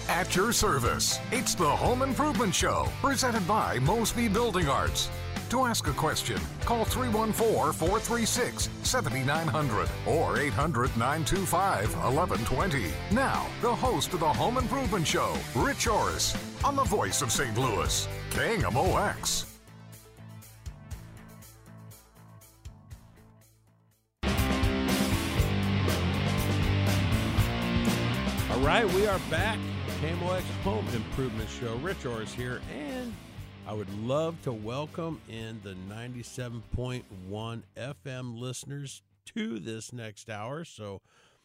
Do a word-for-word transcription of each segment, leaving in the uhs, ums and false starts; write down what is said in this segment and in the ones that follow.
At your service, it's the Home Improvement Show, presented by Mosby Building Arts. To ask a question, call three one four, four three six, seven nine zero zero or eight hundred, nine two five, one one two zero. Now, the host of the Home Improvement Show, Rich Orris, on the voice of Saint Louis, K M O X. All right, we are back. K M O X Home Improvement Show. Rich Orris here, and I would love to welcome in the ninety-seven point one F M listeners to this next hour. So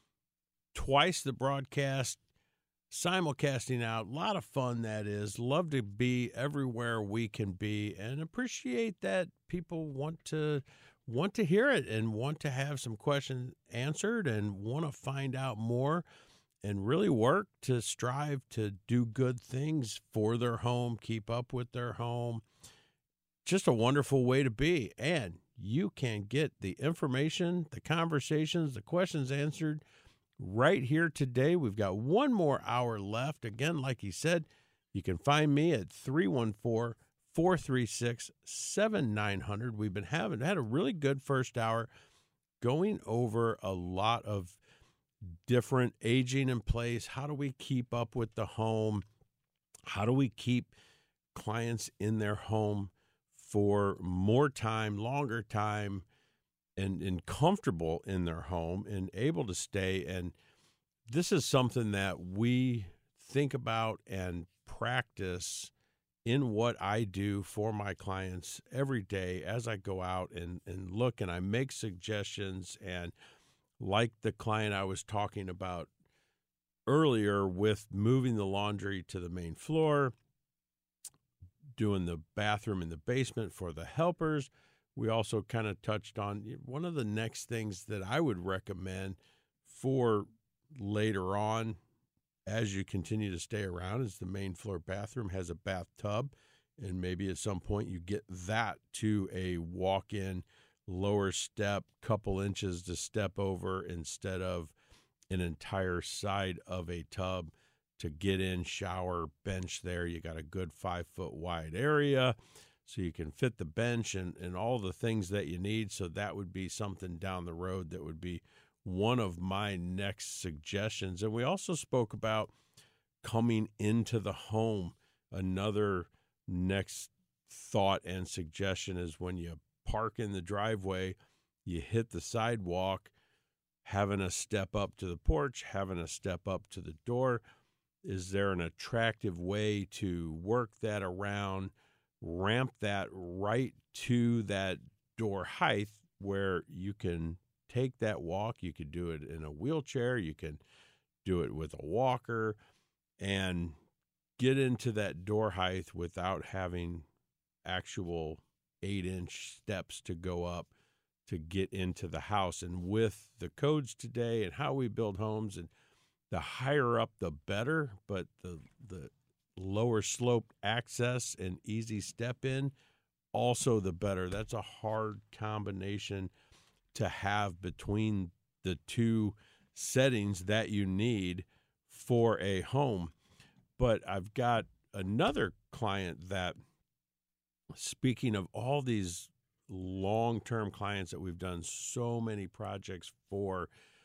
twice the broadcast, simulcasting out. A lot of fun that is. Love to be everywhere we can be, and appreciate that people want to want to hear it and want to have some questions answered and want to find out more and really work to strive to do good things for their home, keep up with their home. Just a wonderful way to be. And you can get the information, the conversations, the questions answered right here today. We've got one more hour left. Again, like he said, you can find me at three one four, four three six, seven nine zero zero. We've been having had a really good first hour going over a lot of different aging in place. How do we keep up with the home? How do we keep clients in their home for more time, longer time, and, and comfortable in their home and able to stay? And this is something that we think about and practice in what I do for my clients every day as I go out and, and look and I make suggestions. And like the client I was talking about earlier with moving the laundry to the main floor, doing the bathroom in the basement for the helpers, we also kind of touched on one of the next things that I would recommend for later on as you continue to stay around is the main floor bathroom has a bathtub, and maybe at some point you get that to a walk-in lower step, couple inches to step over instead of an entire side of a tub to get in, shower, bench there. You got a good five foot wide area so you can fit the bench and, and all the things that you need. So that would be something down the road that would be one of my next suggestions. And we also spoke about coming into the home. Another next thought and suggestion is when you park in the driveway, you hit the sidewalk, having a step up to the porch, having a step up to the door. Is there an attractive way to work that around, ramp that right to that door height where you can take that walk? You could do it in a wheelchair, you can do it with a walker, and get into that door height without having actual eight-inch steps to go up to get into the house. And with the codes today and how we build homes, and the higher up the better, but the the lower sloped access and easy step in, also the better. That's a hard combination to have between the two settings that you need for a home. But I've got another client that, speaking of all these long-term clients that we've done so many projects for,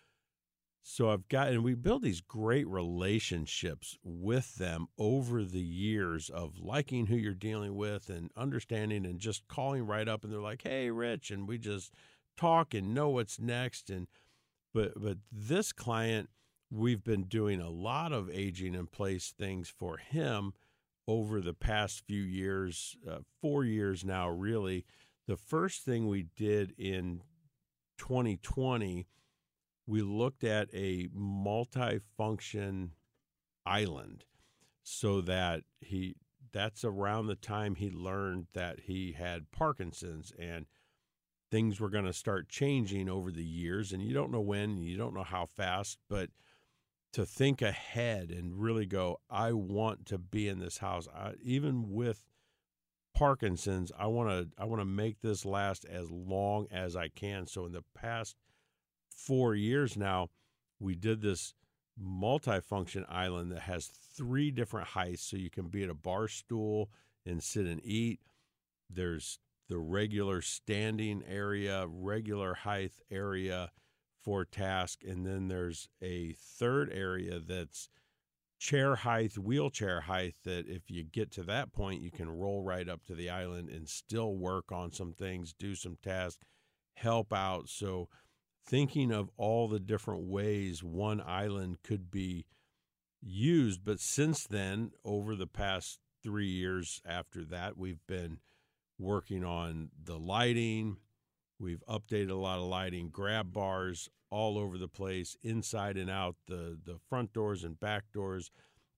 so I've got, and we build these great relationships with them over the years of liking who you're dealing with and understanding and just calling right up, and they're like, hey, Rich, and we just talk and know what's next. And but but this client, we've been doing a lot of aging in place things for him over the past few years, uh, four years now, really. The first thing we did in twenty twenty, we looked at a multi-function island so that he, that's around the time he learned that he had Parkinson's, and things were going to start changing over the years. And you don't know when, and you don't know how fast, but to think ahead and really go, I want to be in this house. I, even with Parkinson's, I want to I want to make this last as long as I can. So in the past four years now, we did this multifunction island that has three different heights, so you can be at a bar stool and sit and eat. There's the regular standing area, regular height area for task, and then there's a third area that's chair height, wheelchair height, that if you get to that point, you can roll right up to the island and still work on some things, do some tasks, help out. So thinking of all the different ways one island could be used. But since then, over the past three years after that, we've been working on the lighting. We've updated a lot of lighting, grab bars all over the place, inside and out, the, the front doors and back doors.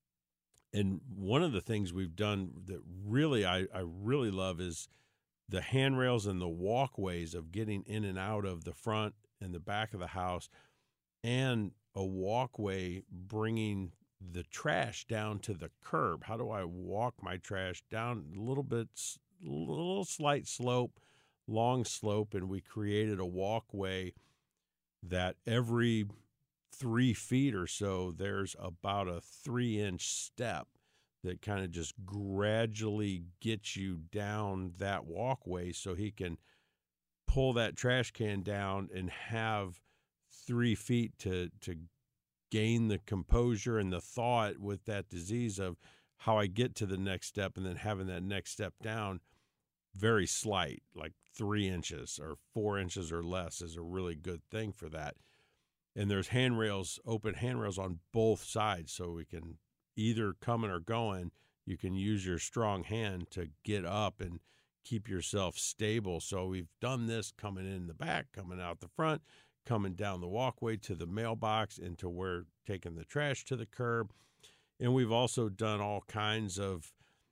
And one of the things we've done that really I, I really love is the handrails and the walkways of getting in and out of the front and the back of the house, and a walkway bringing the trash down to the curb. How do I walk my trash down a little bit, a little slight slope, long slope, and we created a walkway that every three feet or so, there's about a three-inch step that kind of just gradually gets you down that walkway so he can pull that trash can down and have three feet to to gain the composure and the thought with that disease of how I get to the next step, and then having that next step down very slight, like three inches or four inches or less is a really good thing for that. And there's handrails, open handrails on both sides, so we can either coming or going, you can use your strong hand to get up and keep yourself stable. So we've done this coming in the back, coming out the front, coming down the walkway to the mailbox, and to where taking the trash to the curb. And we've also done all kinds of,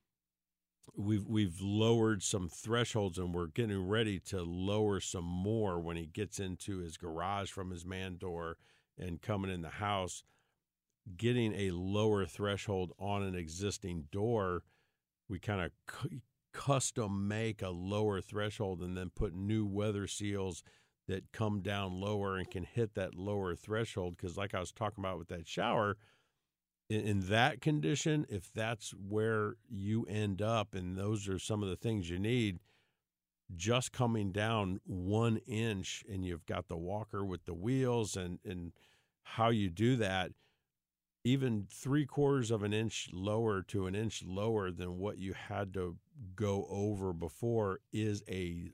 we've we've lowered some thresholds, and we're getting ready to lower some more when he gets into his garage from his man door and coming in the house. Getting a lower threshold on an existing door, we kind of cu- custom make a lower threshold and then put new weather seals that come down lower and can hit that lower threshold. Because like I was talking about with that shower, in, in that condition, if that's where you end up and those are some of the things you need, just coming down one inch and you've got the walker with the wheels and, and how you do that, even three quarters of an inch lower to an inch lower than what you had to go over before is a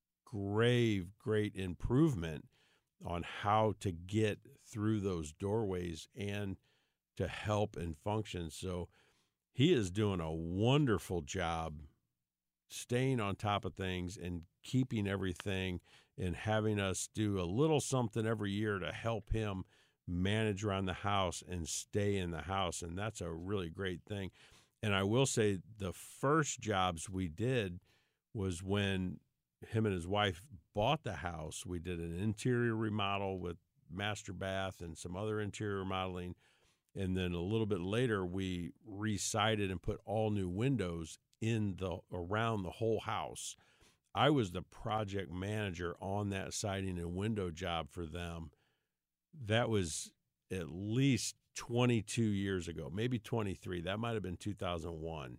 grave, great improvement on how to get through those doorways and to help and function. So he is doing a wonderful job staying on top of things and keeping everything, and having us do a little something every year to help him manage around the house and stay in the house. And that's a really great thing. And I will say the first jobs we did was when him and his wife bought the house. We did an interior remodel with master bath and some other interior remodeling. And then a little bit later, we re-sided and put all new windows in the around the whole house. I was the project manager on that siding and window job for them. That was at least twenty-two years ago, maybe twenty-three. That might have been two thousand one.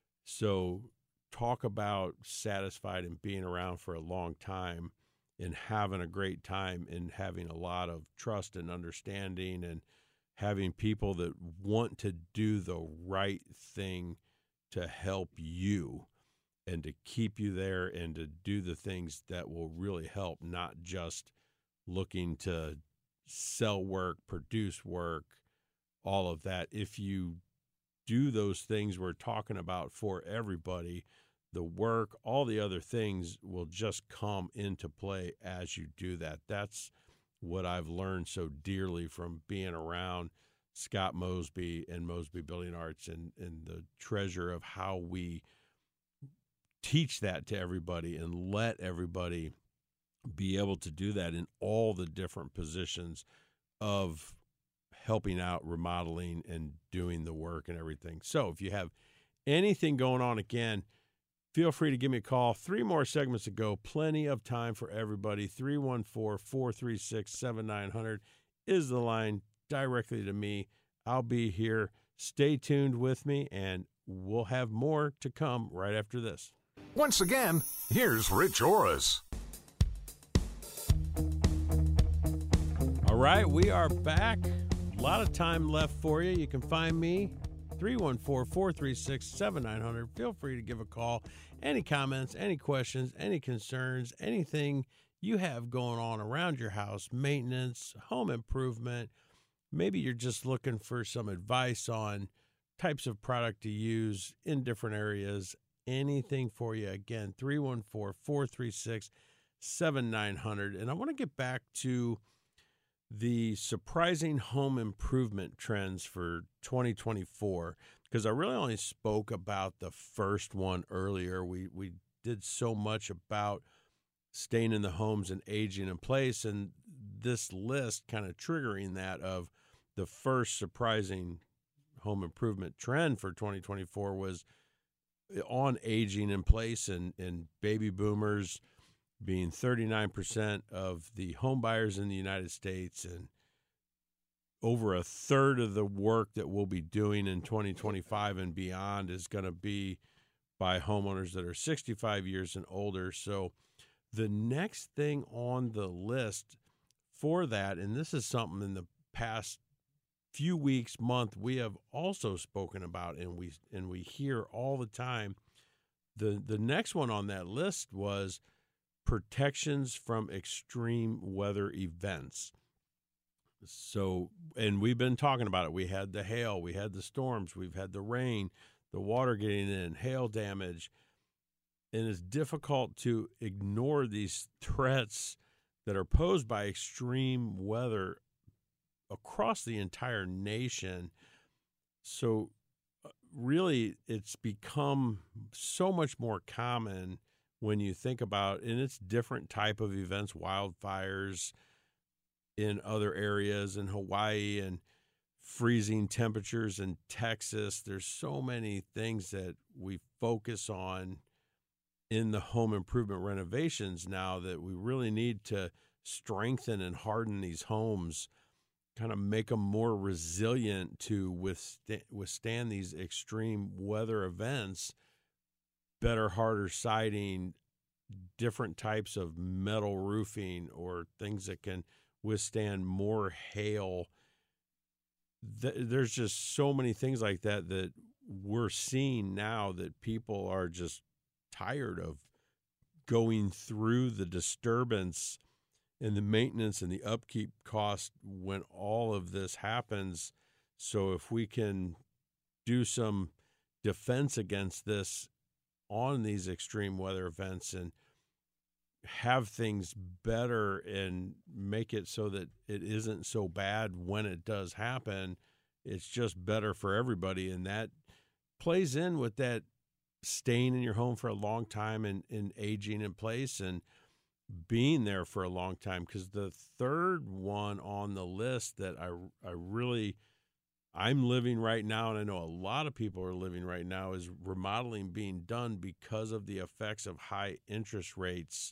So talk about satisfied and being around for a long time and having a great time and having a lot of trust and understanding and having people that want to do the right thing to help you and to keep you there and to do the things that will really help, not just looking to sell work, produce work, all of that. If you do those things we're talking about for everybody, the work, all the other things will just come into play as you do that. That's what I've learned so dearly from being around Scott Mosby and Mosby Building Arts, and, and the treasure of how we teach that to everybody and let everybody be able to do that in all the different positions of helping out, remodeling, and doing the work and everything. So if you have anything going on, again, feel free to give me a call. Three more segments to go. Plenty of time for everybody. three one four, four three six, seven nine zero zero is the line. directly to me. I'll be here. Stay tuned with me, and we'll have more to come right after this. Once again, here's Rich Orris. All right, we are back. A lot of time left for you. You can find me, three one four, four three six, seven nine zero zero. Feel free to give a call. Any comments, any questions, any concerns, anything you have going on around your house, maintenance, home improvement. Maybe you're just looking for some advice on types of product to use in different areas. Anything for you. Again, three one four, four three six, seven nine zero zero. And I want to get back to the surprising home improvement trends for twenty twenty-four, because I really only spoke about the first one earlier. We we did so much about staying in the homes and aging in place, and this list kind of triggering that of the first surprising home improvement trend for twenty twenty-four was on aging in place, and, and baby boomers being thirty-nine percent of the home buyers in the United States, and over a third of the work that we'll be doing in twenty twenty-five and beyond is going to be by homeowners that are sixty-five years and older. So the next thing on the list for that, and this is something in the past few weeks, month, we have also spoken about, and we and we hear all the time. The the next one on that list was protections from extreme weather events. So, and we've been talking about it. We had the hail, we had the storms, we've had the rain, the water getting in, hail damage. And it's difficult to ignore these threats that are posed by extreme weather across the entire nation. So really, it's become so much more common when you think about, and it's different type of events, wildfires in other areas in Hawaii and freezing temperatures in Texas. There's so many things that we focus on in the home improvement renovations now that we really need to strengthen and harden these homes, kind of make them more resilient to withstand, withstand these extreme weather events. Better, harder siding, different types of metal roofing, or things that can withstand more hail. There's just so many things like that that we're seeing now that people are just tired of going through the disturbance and the maintenance and the upkeep cost when all of this happens. So if we can do some defense against this on these extreme weather events and have things better and make it so that it isn't so bad when it does happen, it's just better for everybody. And that plays in with that staying in your home for a long time and, and aging in place and being there for a long time. Because the third one on the list that I, I really, I'm living right now, and I know a lot of people are living right now, is remodeling being done because of the effects of high interest rates.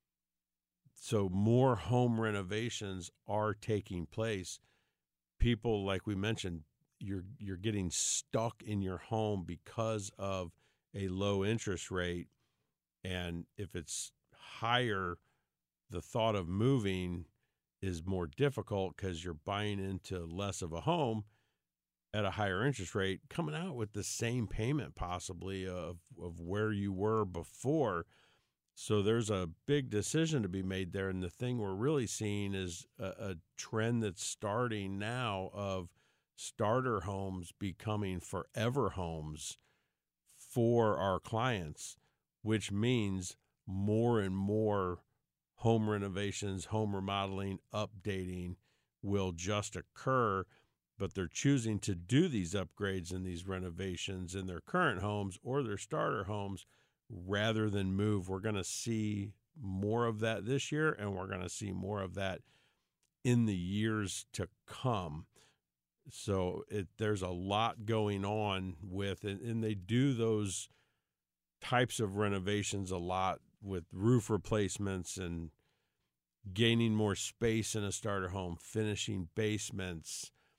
So more home renovations are taking place. People, like we mentioned, you're you're getting stuck in your home because of a low interest rate. And if it's higher, the thought of moving is more difficult because you're buying into less of a home at a higher interest rate, coming out with the same payment possibly of, of where you were before. So there's a big decision to be made there. And the thing we're really seeing is a, a trend that's starting now of starter homes becoming forever homes for our clients, which means more and more home renovations, home remodeling, updating will just occur, but they're choosing to do these upgrades and these renovations in their current homes or their starter homes rather than move. We're going to see more of that this year, and we're going to see more of that in the years to come. So it, there's a lot going on with, and, and they do those types of renovations a lot with roof replacements and gaining more space in a starter home, finishing basements,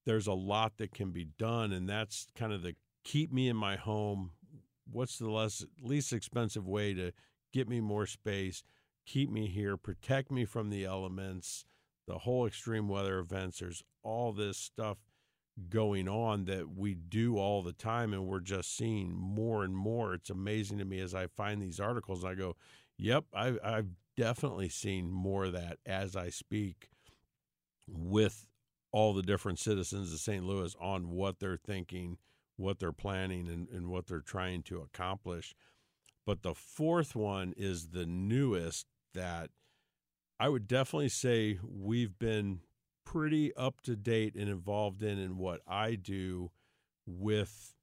there's a lot that can be done, and that's kind of the keep me in my home. What's the less, least expensive way to get me more space, keep me here, protect me from the elements, the whole extreme weather events. There's all this stuff going on that we do all the time, and we're just seeing more and more. It's amazing to me as I find these articles, and I go, yep, I've, I've definitely seen more of that as I speak with all the different citizens of Saint Louis on what they're thinking, what they're planning, and, and what they're trying to accomplish. But the fourth one is the newest that I would definitely say we've been pretty up to date and involved in in what I do with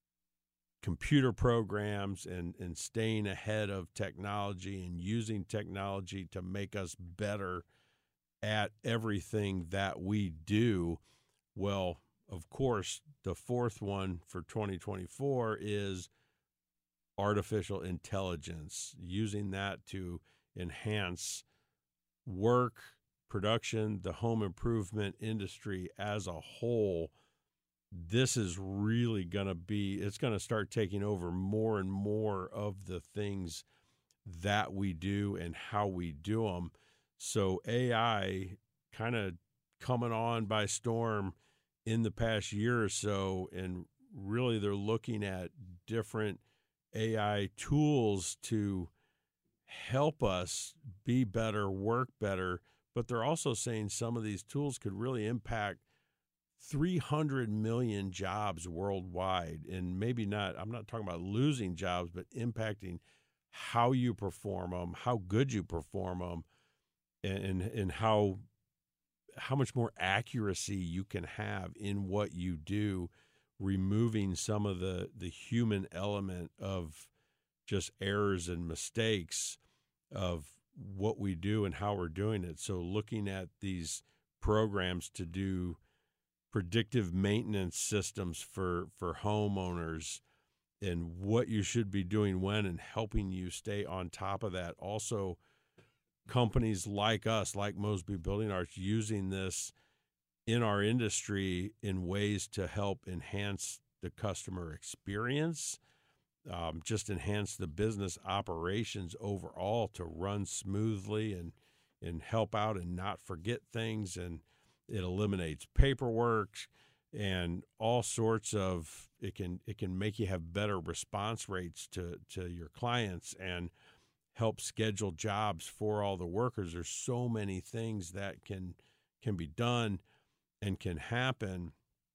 computer programs and, and staying ahead of technology and using technology to make us better at everything that we do. Well, of course, the fourth one for twenty twenty-four is artificial intelligence, using that to enhance work, production, the home improvement industry as a whole. This is really going to be, it's going to start taking over more and more of the things that we do and how we do them. So A I kind of coming on by storm in the past year or so, and really they're looking at different A I tools to help us be better, work better, but they're also saying some of these tools could really impact three hundred million jobs worldwide. And maybe not, I'm not talking about losing jobs, but impacting how you perform them, how good you perform them, and, and how, how much more accuracy you can have in what you do, removing some of the, the human element of just errors and mistakes of what we do and how we're doing it. So looking at these programs to do predictive maintenance systems for, for homeowners and what you should be doing when, and helping you stay on top of that. Also, companies like us, like Mosby Building Arts, using this in our industry in ways to help enhance the customer experience, um, just enhance the business operations overall to run smoothly and, and help out and not forget things. And it eliminates paperwork and all sorts of, it can, it can make you have better response rates to, to your clients and help schedule jobs for all the workers. There's so many things that can, can be done and can happen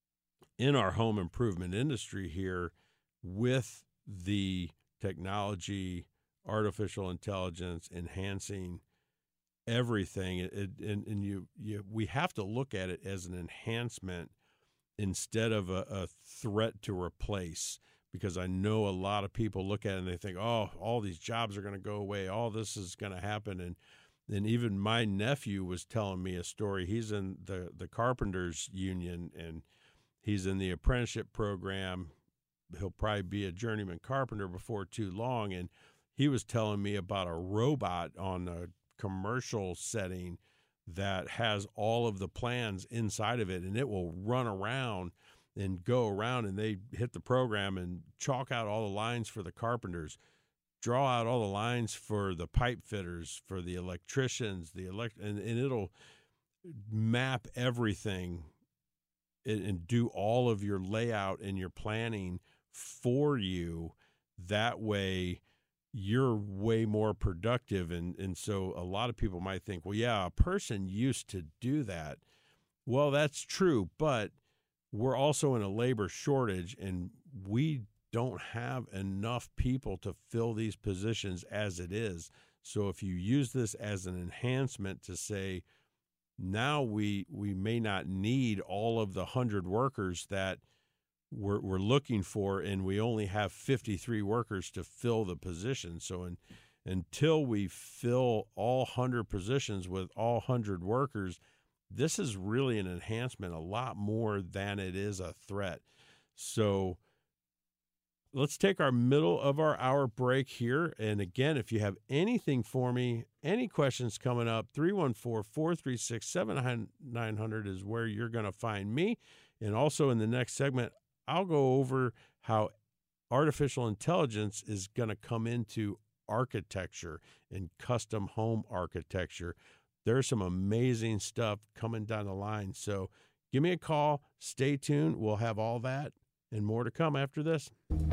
in our home improvement industry here with the technology, artificial intelligence, enhancing everything. It, it, and and you, you, we have to look at it as an enhancement instead of a, a threat to replace, because I know a lot of people look at it and they think, oh, all these jobs are going to go away. All this is going to happen. And and even my nephew was telling me a story. He's in the, the carpenters union, and he's in the apprenticeship program. He'll probably be a journeyman carpenter before too long. And he was telling me about a robot on a commercial setting that has all of the plans inside of it, and it will run around and go around, and they hit the program and chalk out all the lines for the carpenters, draw out all the lines for the pipe fitters, for the electricians, the elect, and, and it'll map everything and, and do all of your layout and your planning for you. That way you're way more productive. And, and so a lot of people might think, well, yeah, a person used to do that. Well, that's true, but we're also in a labor shortage, and we don't have enough people to fill these positions as it is. So if you use this as an enhancement to say, now we we may not need all of the hundred workers that we're, we're looking for, and we only have fifty-three workers to fill the position. So in, until we fill all hundred positions with all hundred workers, this is really an enhancement, a lot more than it is a threat. So let's take our middle of our hour break here. And again, if you have anything for me, any questions coming up, three one four, four three six, seven nine zero zero is where you're going to find me. And also in the next segment, I'll go over how artificial intelligence is going to come into architecture and custom home architecture. There's some amazing stuff coming down the line. So give me a call. Stay tuned. We'll have all that and more to come after this.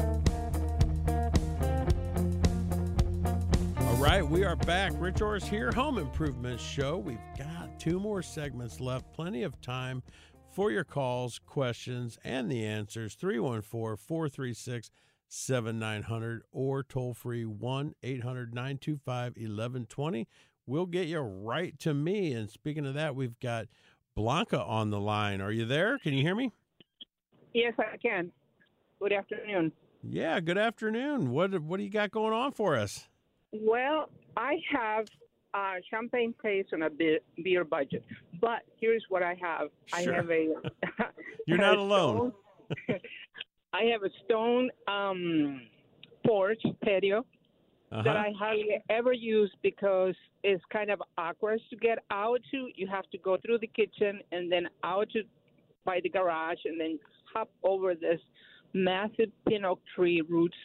All right, we are back. Rich Orris here, Home Improvement Show. We've got two more segments left. Plenty of time for your calls, questions, and the answers. three one four, four three six, seven nine zero zero or toll free one eight hundred, nine two five, one one two zero. We'll get you right to me. And speaking of that, we've got Blanca on the line. Are you there? Can you hear me? Yes, I can. Good afternoon. Yeah, good afternoon. What what do you got going on for us? Well, I have uh, champagne taste on a beer, beer budget, but here's what I have. Sure. I have a. You're not alone. Stone, I have a stone um, porch patio Uh-huh. that I hardly ever use because it's kind of awkward to get out to. You have to go through the kitchen and then out to by the garage and then hop over this massive pin oak tree roots.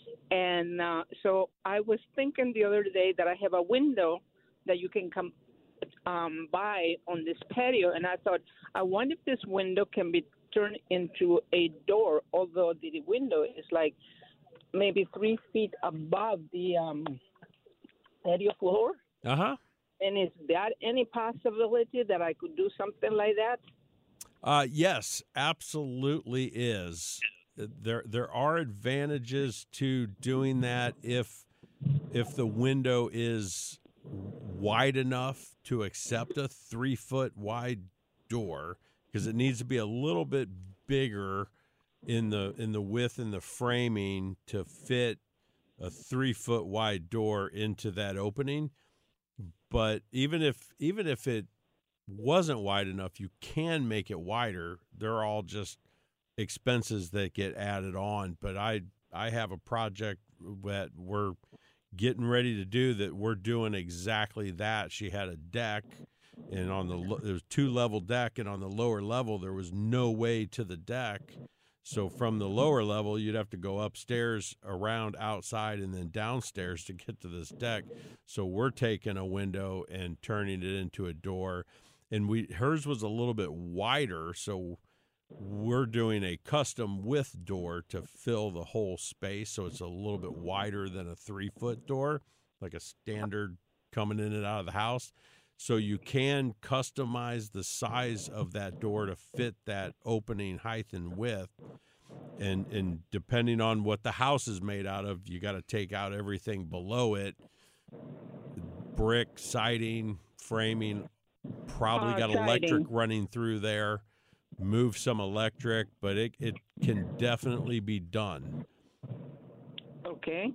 And uh, so I was thinking the other day that I have a window that you can come um, by on this patio, and I thought, I wonder if this window can be turned into a door, although the window is like maybe three feet above the um, patio floor. Uh-huh. And is that any possibility that I could do something like that? Uh, yes, absolutely is. There there are advantages to doing that if if the window is wide enough to accept a three foot wide door, because it needs to be a little bit bigger in the in the width and the framing to fit a three foot wide door into that opening. But even if even if it wasn't wide enough, you can make it wider. They're all just expenses that get added on. But I I have a project that we're getting ready to do that we're doing exactly that. She had a deck, and on the there was two level deck, and on the lower level there was no way to the deck. So from the lower level, you'd have to go upstairs, around, outside, and then downstairs to get to this deck. So we're taking a window and turning it into a door. And we hers was a little bit wider, so we're doing a custom width door to fill the whole space. So it's a little bit wider than a three-foot door, like a standard coming in and out of the house. So you can customize the size of that door to fit that opening height and width. And and depending on what the house is made out of, you got to take out everything below it. Brick, siding, framing, probably Uh, got siding. electric running through there. Move some electric, but it, it can definitely be done. Okay.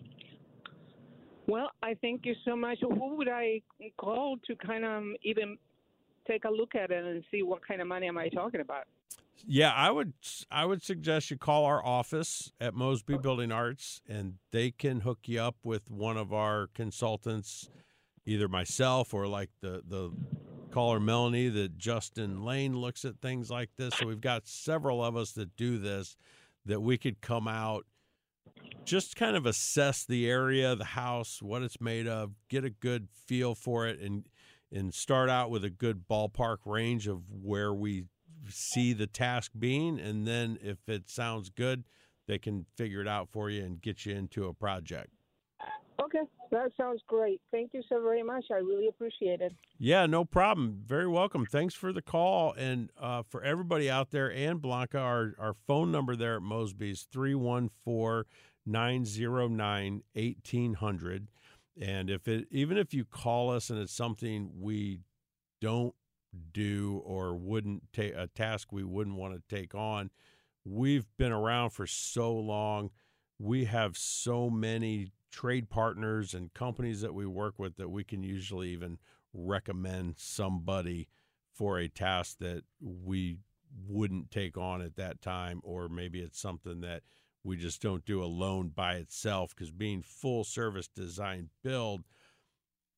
Well, I thank you so much. Who would I call to kind of even take a look at it and see what kind of money am I talking about? Yeah, I would I would suggest you call our office at Mosby Building Arts, and they can hook you up with one of our consultants, either myself or like the, the caller Melanie, that Justin Lane looks at things like this. So we've got several of us that do this, that we could come out, just kind of assess the area, the house, what it's made of, get a good feel for it, and and start out with a good ballpark range of where we see the task being. And then if it sounds good, they can figure it out for you and get you into a project. Okay, that sounds great. Thank you so very much. I really appreciate it. Yeah, no problem. Very welcome. Thanks for the call. And uh, for everybody out there, and Blanca, our, our phone number there at Mosby is three one four, nine zero nine, one eight zero zero. And if it even if you call us and it's something we don't do or wouldn't take, a task we wouldn't want to take on, we've been around for so long. We have so many trade partners and companies that we work with that we can usually even recommend somebody for a task that we wouldn't take on at that time, or maybe it's something that we just don't do alone by itself, because being full service design build,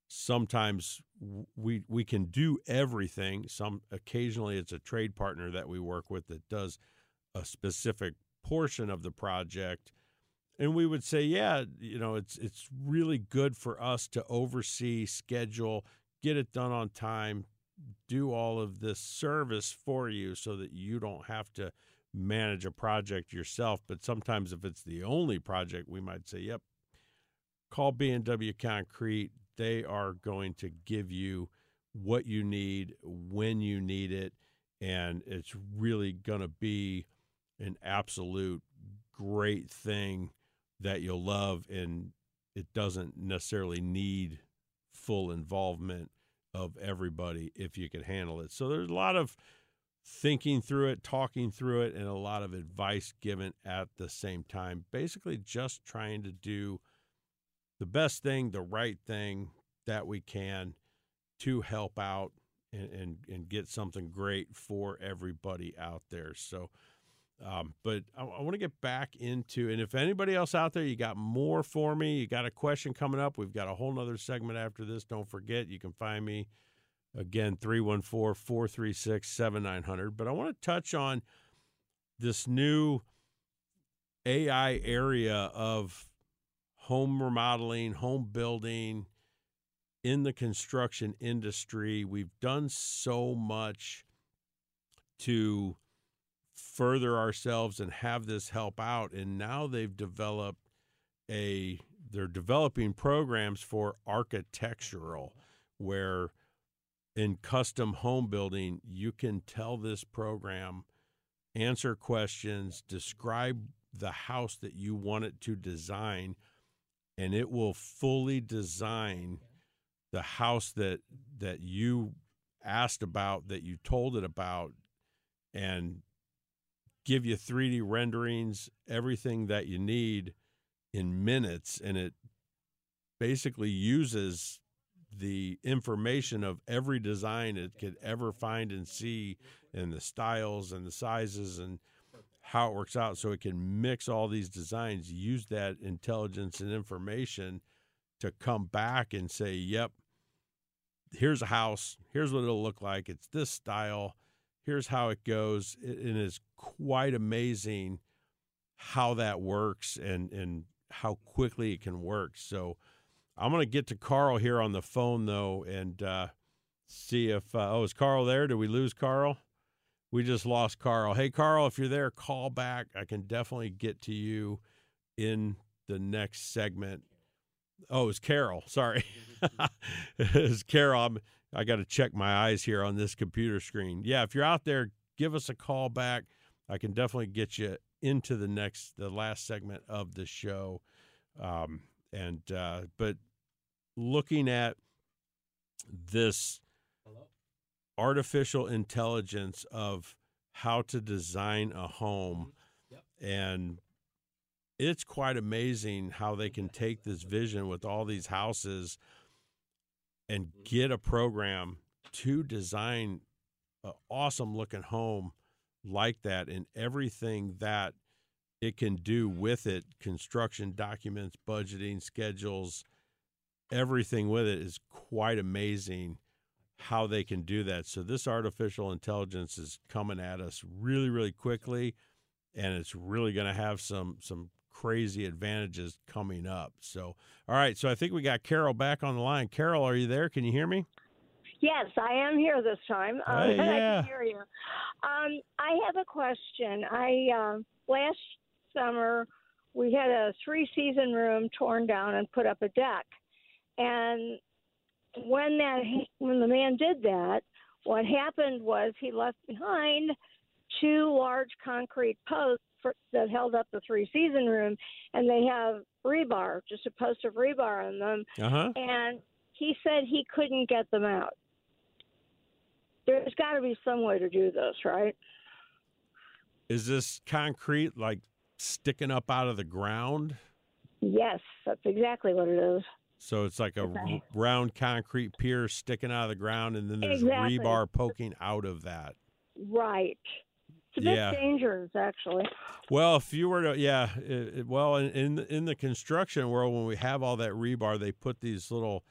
sometimes we we can do everything. Some occasionally it's a trade partner that we work with that does a specific portion of the project. And we would say, yeah, you know, it's it's really good for us to oversee, schedule, get it done on time, do all of this service for you so that you don't have to manage a project yourself. But sometimes if it's the only project, we might say, yep, call B and W Concrete. They are going to give you what you need, when you need it, and it's really going to be an absolute great thing that you'll love, and it doesn't necessarily need full involvement of everybody if you can handle it. So there's a lot of thinking through it, talking through it, and a lot of advice given at the same time. Basically just trying to do the best thing, the right thing that we can to help out and, and, and get something great for everybody out there. So Um, but I, I want to get back into, and if anybody else out there, you got more for me, you got a question coming up, we've got a whole nother segment after this. Don't forget, you can find me again, three one four, four three six, seven nine zero zero. But I want to touch on this new A I area of home remodeling, home building in the construction industry. We've done so much to further ourselves and have this help out, and now they've developed a they're developing programs for architectural, where in custom home building you can tell this program, answer questions, describe the house that you want it to design, and it will fully design the house that that you asked about, that you told it about, and give you three D renderings, everything that you need in minutes. And it basically uses the information of every design it could ever find and see, and the styles and the sizes and how it works out. So it can mix all these designs, use that intelligence and information to come back and say, yep, here's a house, here's what it'll look like, it's this style, here's how it goes. It is quite amazing how that works and, and how quickly it can work. So I'm going to get to Carl here on the phone, though, and uh, see if uh, – oh, is Carl there? Did we lose Carl? We just lost Carl. Hey, Carl, if you're there, call back. I can definitely get to you in the next segment. Oh, it's Carol. Sorry. It's Carol. I'm, I got to check my eyes here on this computer screen. Yeah, if you're out there, give us a call back. I can definitely get you into the next, the last segment of the show. Um, and uh, but looking at this Hello? artificial intelligence of how to design a home, yep. and it's quite amazing how they can take this vision with all these houses and get a program to design an awesome looking home like that, and everything that it can do with it, construction documents, budgeting, schedules, everything with it is quite amazing how they can do that. So this artificial intelligence is coming at us really, really quickly, and it's really going to have some some crazy advantages coming up. So, all right, so I think we got Carol back on the line. Carol, are you there? Can you hear me? Yes, I am here this time. Um, hey, yeah. I can hear you. Um, I have a question. I uh, last summer we had a three-season room torn down and put up a deck. And when that when the man did that, what happened was he left behind two large concrete posts for, that held up the three-season room, and they have rebar, just a post of rebar on them. Uh-huh. And he said he couldn't get them out. There's got to be some way to do this, right? Is this concrete like sticking up out of the ground? Yes, that's exactly what it is. So it's like a okay. r- round concrete pier sticking out of the ground, and then there's exactly. rebar poking out of that. Right. It's a bit yeah. dangerous, actually. Well, if you were to, yeah, it, it, well, in, in in the construction world, when we have all that rebar, they put these little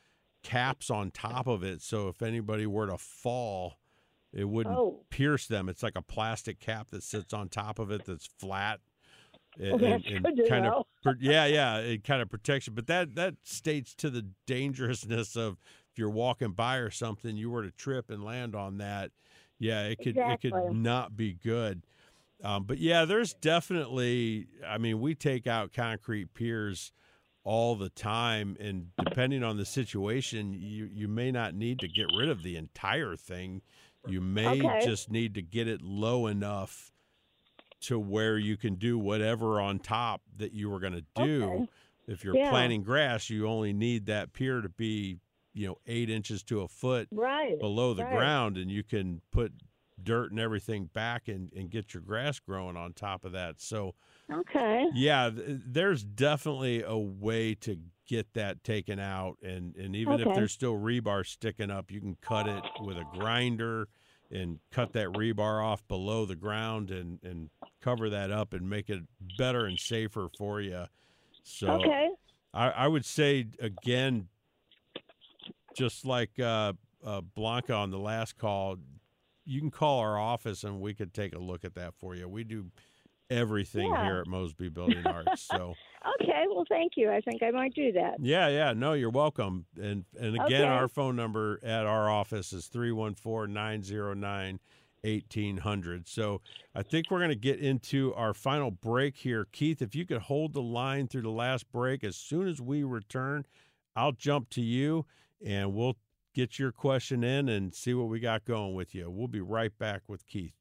caps on top of it, so if anybody were to fall, it wouldn't Oh. pierce them. It's like a plastic cap that sits on top of it that's flat. Well, that's good to kind know. of, yeah, yeah, it kind of protects you. But that that states to the dangerousness of if you're walking by or something, you were to trip and land on that. Yeah, it could Exactly. it could not be good. Um, but yeah, there's definitely. I mean, we take out concrete piers all the time, and depending on the situation, you you may not need to get rid of the entire thing. You may Okay. just need to get it low enough to where you can do whatever on top that you were going to do. Okay. If you're Yeah. planting grass, you only need that pier to be, you know, eight inches to a foot Right. below the right. ground, and you can put dirt and everything back and, and get your grass growing on top of that. So, Okay. yeah, th- there's definitely a way to get that taken out. And, and even if Okay. there's still rebar sticking up, you can cut it with a grinder and cut that rebar off below the ground and, and cover that up and make it better and safer for you. So Okay. I, I would say, again, just like uh, uh, Blanca on the last call, you can call our office and we could take a look at that for you. We do everything Yeah. here at Mosby Building Arts. So, Okay. Well, thank you. I think I might do that. yeah, yeah, no, you're welcome. And and again, Okay. our phone number at our office is three one four, nine zero nine, eighteen hundred. So I think we're going to get into our final break here. Keith, if you could hold the line through the last break, as soon as we return, I'll jump to you and we'll get your question in and see what we got going with you. We'll be right back with Keith.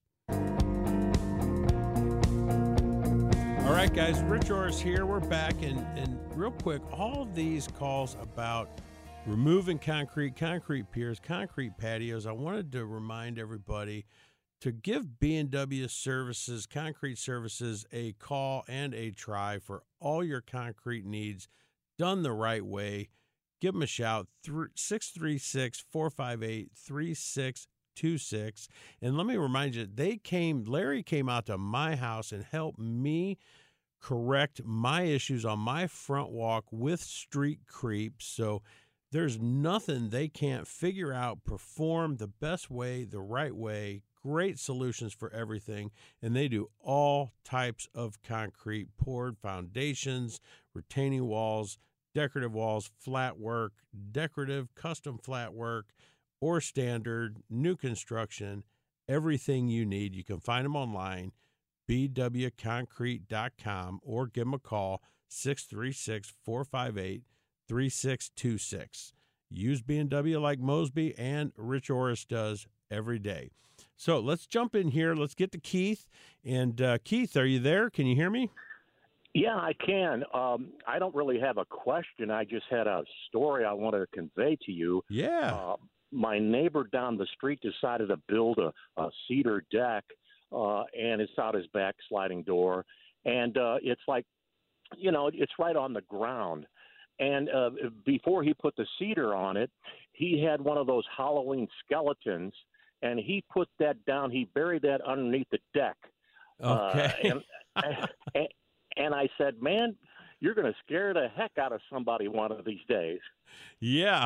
All right, guys, Rich Orris here. We're back, and, and real quick, all of these calls about removing concrete, concrete piers, concrete patios, I wanted to remind everybody to give B and W Services, Concrete Services, a call and a try for all your concrete needs done the right way. Give them a shout, six three six, four five eight, three six two six. And let me remind you, they came, Larry came out to my house and helped me correct my issues on my front walk with street creep. So there's nothing they can't figure out, perform the best way, the right way, great solutions for everything. And they do all types of concrete, poured foundations, retaining walls, decorative walls, flat work, decorative, custom flat work, or standard, new construction, everything you need. You can find them online, b w concrete dot com, or give them a call, six three six, four five eight, three six two six. Use B and W like Mosby and Rich Orris does every day. So let's jump in here. Let's get to Keith. And uh, Keith, are you there? Can you hear me? Yeah, I can. Um, I don't really have a question. I just had a story I wanted to convey to you. Yeah. Uh, my neighbor down the street decided to build a, a cedar deck, uh, and it's out his back sliding door. And uh, it's like, you know, it's right on the ground. And uh, before he put the cedar on it, he had one of those Halloween skeletons, and he put that down. He buried that underneath the deck. Okay. Uh, and, and, and I said, man, you're going to scare the heck out of somebody one of these days. Yeah.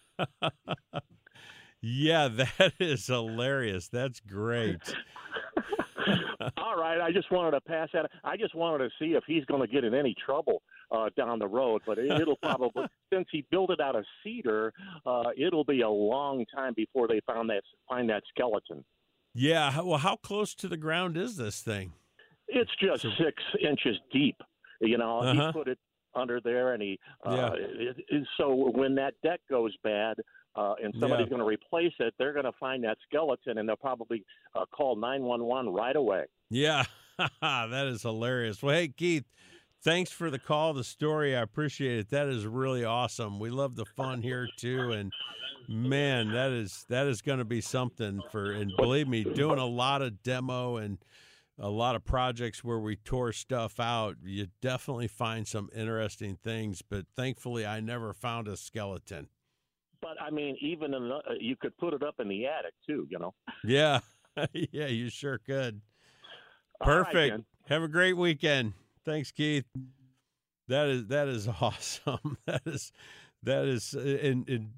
Yeah, that is hilarious. That's great. All right, I just wanted to pass that. I just wanted to see if he's going to get in any trouble uh, down the road. But it, it'll probably, since he built it out of cedar, uh, it'll be a long time before they found that find that skeleton. Yeah. how- Well, how close to the ground is this thing? It's just So- six inches deep. You know, Uh-huh. he put it under there, and he. Uh, Yeah. it, it, so when that deck goes bad, uh, and somebody's Yeah. going to replace it, they're going to find that skeleton, and they'll probably uh, call nine one one right away. Yeah. That is hilarious. Well, hey, Keith, thanks for the call, the story. I appreciate it. That is really awesome. We love the fun here too. And man, that is, that is going to be something for, and believe me, doing a lot of demo and a lot of projects where we tore stuff out, you definitely find some interesting things, but thankfully I never found a skeleton. But I mean, even in the, you could put it up in the attic too. You know. Yeah. Yeah, you sure could. All right, Perfect. Ken. Have a great weekend. Thanks, Keith. That is that is awesome. That is that is and, and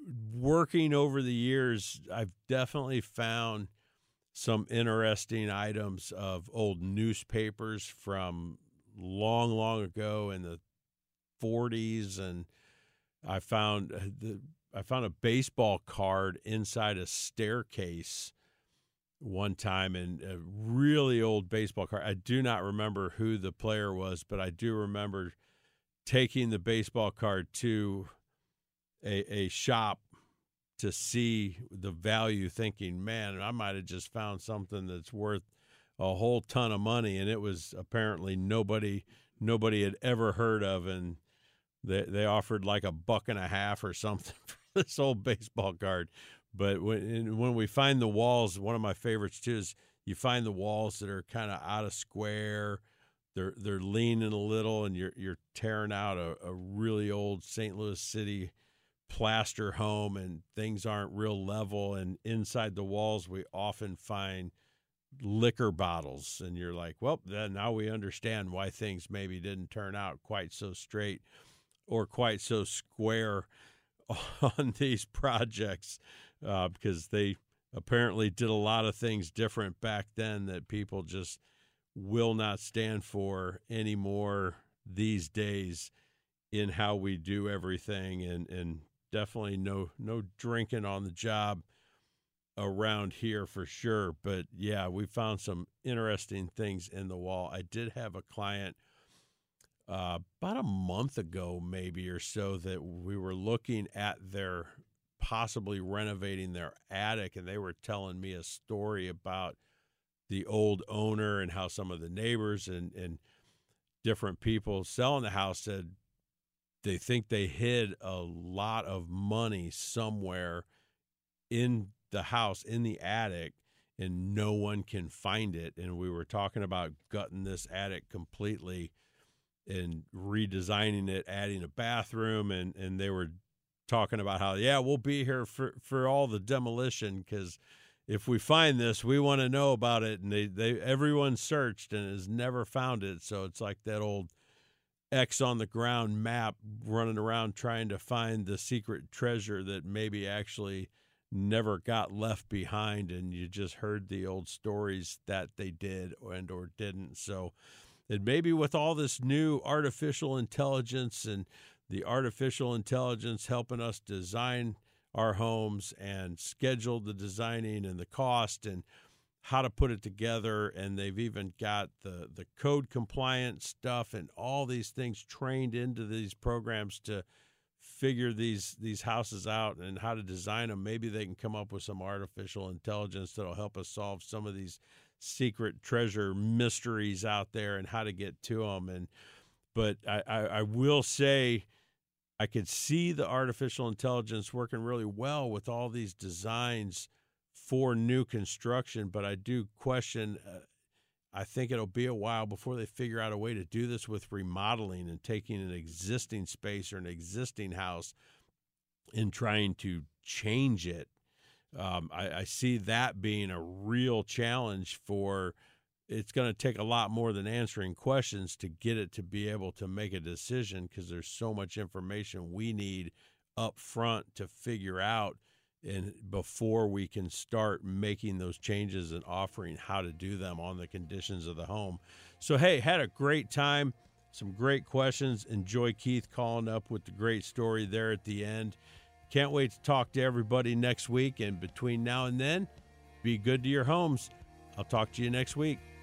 working over the years, I've definitely found some interesting items of old newspapers from long, long ago in the forties, and I found the I found a baseball card inside a staircase one time, and a really old baseball card. I do not remember who the player was, but I do remember taking the baseball card to a, a shop to see the value, thinking, man, I might have just found something that's worth a whole ton of money, and it was apparently nobody nobody had ever heard of, and they they offered like a buck and a half or something for this old baseball card. But when when we find the walls, one of my favorites too is you find the walls that are kind of out of square. They're they're leaning a little, and you're you're tearing out a, a really old Saint Louis City plaster home, and things aren't real level. And inside the walls, we often find liquor bottles, and you're like, well, then now we understand why things maybe didn't turn out quite so straight or quite so square on these projects, uh, because they apparently did a lot of things different back then that people just will not stand for anymore these days in how we do everything, and, and definitely no no drinking on the job around here for sure. But yeah, we found some interesting things in the wall. I did have a client uh, about a month ago maybe or so that we were looking at their possibly renovating their attic, and they were telling me a story about the old owner and how some of the neighbors and, and different people selling the house said they think they hid a lot of money somewhere in the house, in the attic, and no one can find it. And we were talking about gutting this attic completely and redesigning it, adding a bathroom, and, and they were talking about how, yeah, we'll be here for, for all the demolition, because if we find this, we want to know about it. And they, they everyone searched and has never found it. So it's like that old X on the ground map running around trying to find the secret treasure that maybe actually never got left behind, and you just heard the old stories that they did and or didn't. So it maybe with all this new artificial intelligence and the artificial intelligence helping us design our homes and schedule the designing and the cost and how to put it together, and they've even got the, the code compliant stuff and all these things trained into these programs to figure these these houses out and how to design them. Maybe they can come up with some artificial intelligence that'll help us solve some of these secret treasure mysteries out there and how to get to them. And but I, I, I will say I could see the artificial intelligence working really well with all these designs for new construction, but I do question, uh, I think it'll be a while before they figure out a way to do this with remodeling and taking an existing space or an existing house and trying to change it. Um, I, I see that being a real challenge for, it's going to take a lot more than answering questions to get it to be able to make a decision, because there's so much information we need up front to figure out and before we can start making those changes and offering how to do them on the conditions of the home. So, hey, had a great time, some great questions. Enjoy Keith calling up with the great story there at the end. Can't wait to talk to everybody next week. And between now and then, be good to your homes. I'll talk to you next week.